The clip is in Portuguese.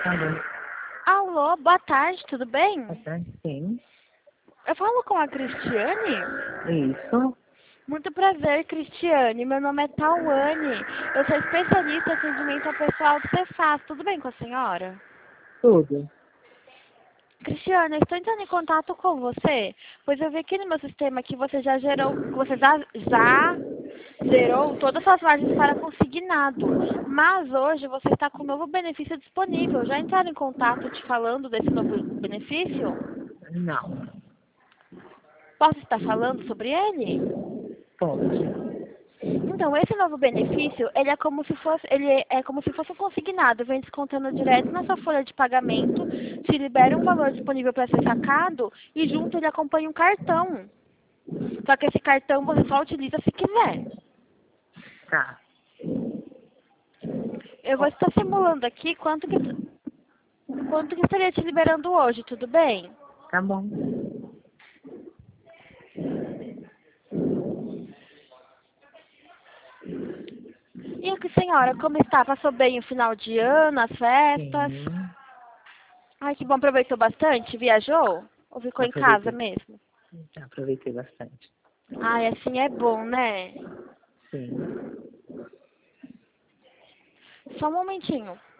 Alô, Alô, boa tarde, tudo bem? boa tarde, sim. Eu falo com a Cristiane? Isso, Muito prazer, Cristiane. Meu nome é Tawane. Eu sou especialista em atendimento ao pessoal do Cefaz. Tudo bem com a senhora? tudo. Cristiane, eu estou entrando em contato com você, pois eu vi aqui no meu sistema que você já gerou, que você já zerou todas as suas margens para consignado. Mas hoje você está com um novo benefício disponível. Já entraram em contato te falando desse novo benefício? Não, Posso estar falando sobre ele? pode. Então, esse novo benefício, ele é como se fosse um consignado, vem descontando direto na sua folha de pagamento, te libera um valor disponível para ser sacado e junto ele acompanha um cartão. Só que esse cartão você só utiliza se quiser. Tá, Eu vou estar simulando aqui quanto que estaria te liberando hoje, tudo bem? tá bom. E aqui, senhora, como está? Passou bem o final de ano, as festas? Sim, Ai, que bom, aproveitou bastante? Viajou? Ou ficou em casa aproveitei, mesmo? já aproveitei bastante. Ai, assim é bom, né? Sim, Só um momentinho.